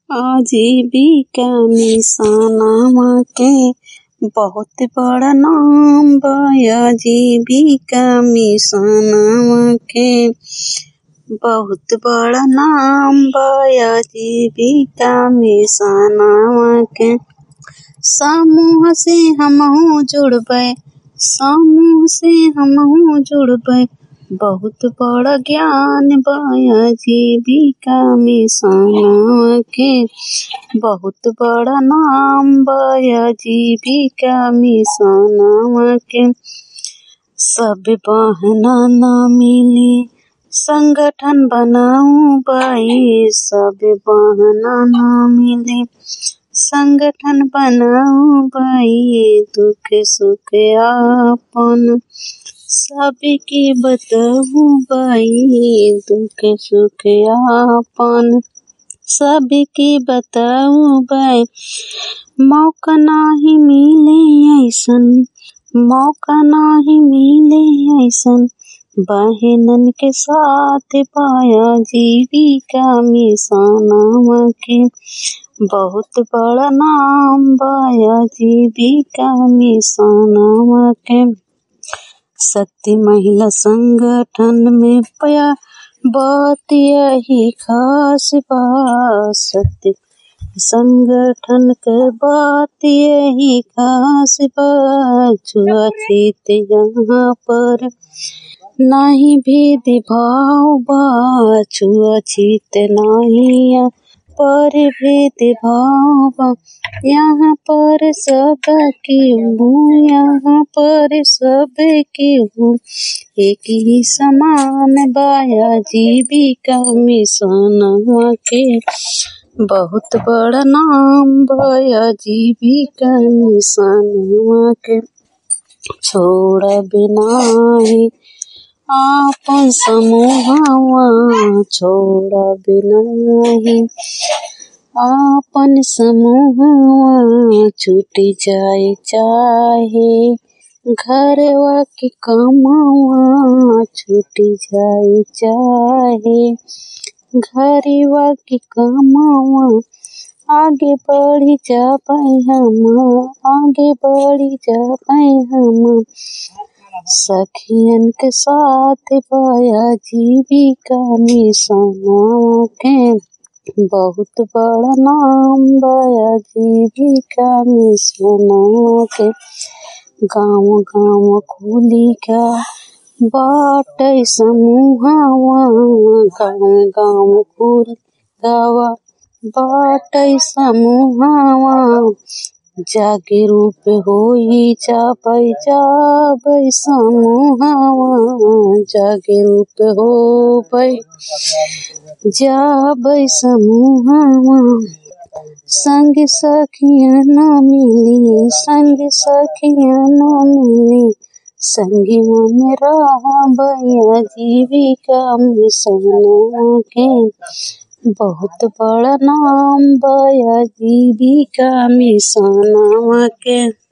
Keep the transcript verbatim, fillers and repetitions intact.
आजीविका मिशनवा के बहुत बड़ा नाम बा। आजीविका मिशनवा के बहुत बड़ा नाम बा। आजीविका मिशनवा के समूह से हमहू जुड़बै, समूह से हमहू जुड़बै, बहुत बड़ा ज्ञान बा। आजीविका मिशनवा के बहुत बड़ा नाम बा। आजीविका मिशनवा के सब बहना ना मिली संगठन बनाऊ बाई, सब बहना ना मिली संगठन बनाऊ बाई, दुख सुख आपन सबके बताऊ बाई, दुख सुख आपन सबके बताऊ बाई। मौका नाही मिले ऐसन, मौका नाही मिले ऐसन, बहनन के साथ पाया। आजीविका मिशनवा के बहुत बड़ा नाम बा। आजीविका मिशनवा के शक्ति महिला संगठन में पाया बात यही खास बा। शक्ति संगठन के बात यही खास बा। छुआछूत यहाँ पर नहीं भेदभाव बा, छुआछूत नहीं यहाँ पर भेदभाव बा। यहाँ पर सब केहू, यहाँ पर सब केहू एक ही समान बा। आजीविका मिशनवा के बहुत बड़ा नाम बा। आजीविका मिशनवा के छोड़ब नाही आपन समूहवा, छोड़ब नाही आपन समूहवा, छूट जाए चाहे घरवा के कामवा, छूट जाए चाहे घरवा के कामवा। आगे बढ़ी जाबै हम, आगे बढ़ी जाबै हम, सखियन के साथ बा। आजीविका मिशनवा के बहुत बड़ा नाम बा। आजीविका मिशनवा के गाँव गाँव खुली का बाटै समूहवा, गाँव गाँव खुल गावा बाटै समूहवा। जागरूक होई जाबै जाबै समूहवा, जागरूक होबै जाबै समूहवा। संग सखिया ना मिली, संग सखिया ना मिली, संगवा में रहबै। आजीविका मिशनवा के बहुत बड़ा नाम बा। आजीविका मिशनवा के।